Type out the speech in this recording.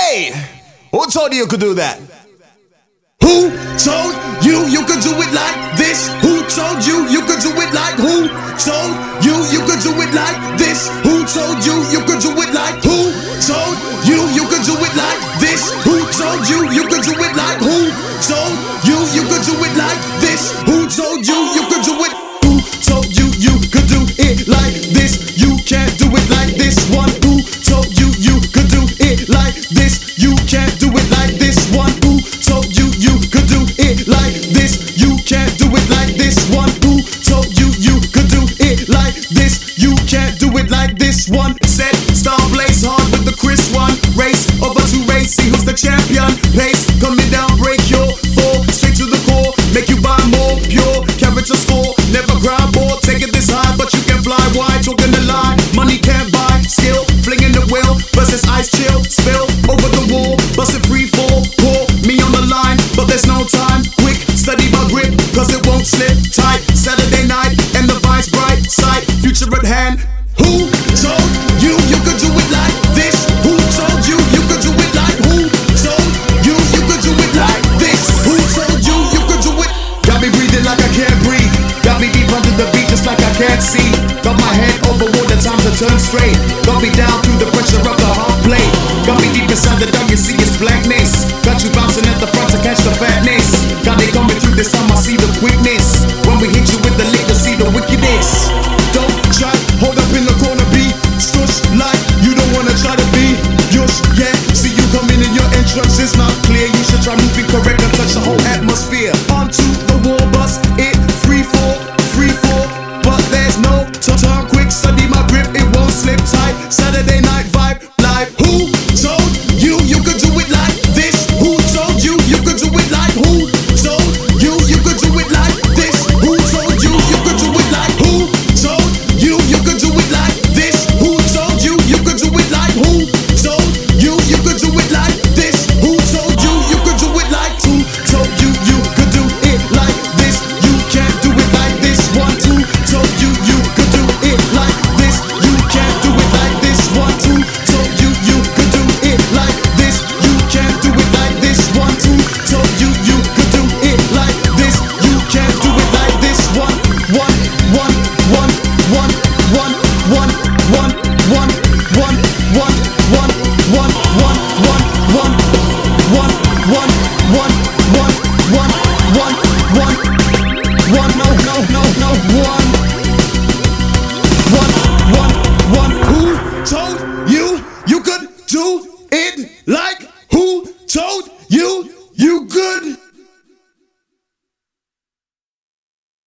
Hey, who told you could do that? Who told you you could do it like this? Who told you you could do it like? Who told you you could do it like this? Who told you you could do it like? Who told you you could do it like this? Who told you you could do it like? Who told you you could do it like this? Who told you you could do it? Who told you you could do it like this? You can't do it like this one. Who told you you could do it like this? You can't do it like this one. Who told you you could do it like this? You can't do it like this one. Who told you you could do it like this? You can't do it like this one. Said star blaze hard with the Chris one. Race over to race, see who's the champion. Pace coming down, break your fall straight to the core. Make you buy more pure character score. Never grind more, take it this high, but you can fly wide. Talking the line, money can't buy skill. Flinging the will versus ice chill. Spill over the wall, bust it free fall. Pour me on the line, but there's no time. Quick, study my grip, cause it won't slip tight. Saturday night, and the vibe's bright. Sight, future at hand. Who told you you could do it like this? Who told you you could do it like? Who told you you could do it like this? Who told you you could do it? Got me breathing like I can't breathe. Got me deep under the beat just like I can't see. Got my head over water, time to turn straight. Got me down through the pressure of the hard plate. Got me deep inside the dark, you see it's black name.